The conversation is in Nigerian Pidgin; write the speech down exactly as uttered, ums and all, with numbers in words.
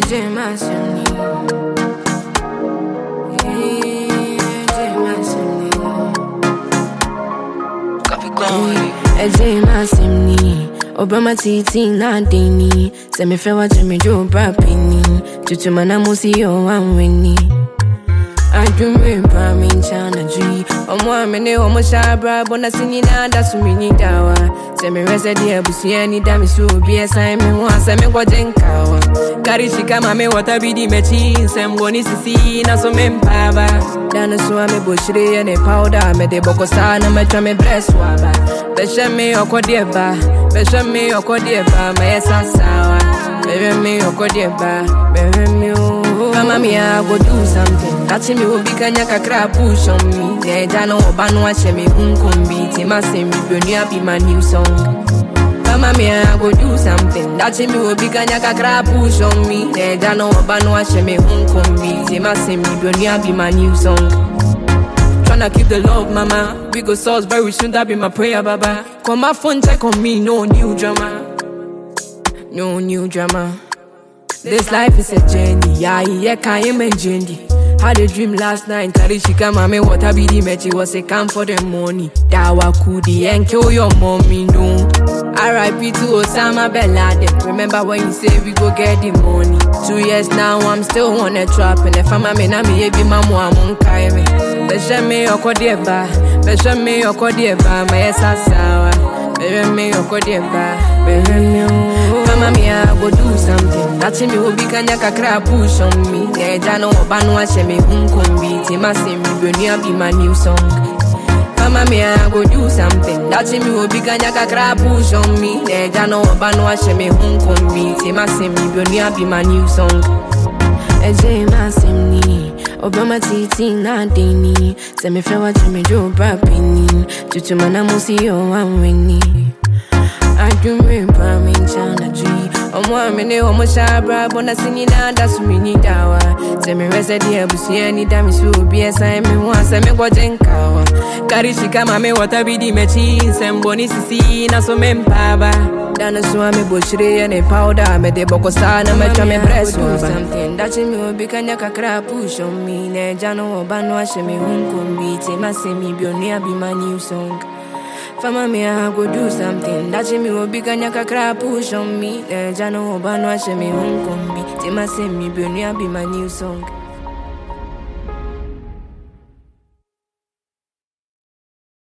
Ejema simni, Obama titi na deni. Se me fe wa jimi jo bra penny. Tutu mana musi yo wini. I dream we pa min chana G. Omo amene omo shabra bona sini na da sumini dawa. Se me rese dia busi ani da mi so bi esa me ho asa me kwa jenkawa. Kari shika mame wata bidi mechi sem woni sisi na so me mpava. Dana so ame boshire ne powder me de boko sana me twa me breswaba. Besha me okodieba, besha me okodieba me esa sawa. Baby me okodieba, baby me oh. Mama me I go do something. That's me will be kanya kakra push on me. Yeah, jano obano ashe me unkumbi. Tima se me brony be my new song. Mama me I go do something. That's me will be kanya kakra push on me. Yeah, jano obano ashe me unkumbi. Tima se me brony be my new song. Tryna keep the love, mama. We go source very soon, that be my prayer, baba. Call my phone, check on me, no new drama. No new drama. This life is a journey, yeah, yeah, can't imagine. Had a dream last night, carry she come and me what I be the match, was a camp for the money. Dawa kudi and kill your mommy, no. R I P to Osama Bin Laden. Remember when you say we go get the money? Two years now, I'm still on a trap, and if I'm a man, I'm a baby mama, I'm on Kaime. Besha me okodieba, besha me okodieba, my sasawa. Baby me okodieba, baby me oh. Mama me I go do something. That's me will be kanya kakra push on me. Yeah, jano obano ashe me unkumbi. Tima se me brony be my new song. Mama me I go do something. That's me will be kanya kakra push on me. Yeah, jano obano ashe me unkumbi. Tima se me brony be my new song. Ejema simni, Obama titi na deni. Se me fe wa jimi jo bra penny. Tutu mana musi yo wini. I dream we pa min chana G. Omo amene omo shabra bona sini na da sumini dawa. Se me rese dia busi ani da mi so bi esa me ho asa me kwa jenkawa. Kari shika mame wata bidi mechi sem boni sisi na so me mpaba. Dana so ame boshire ne powder me de boko sana me twa me breswaba. Something that me will be kanya kakra push on me. Ne jano obano ashe me unkumbi. Tima se mi brony be my new song. Fama me I go do something. That me will be kanya kakra push on me. Eh, jano obano ashe me unkumbi. Tima se mi brony be my new song.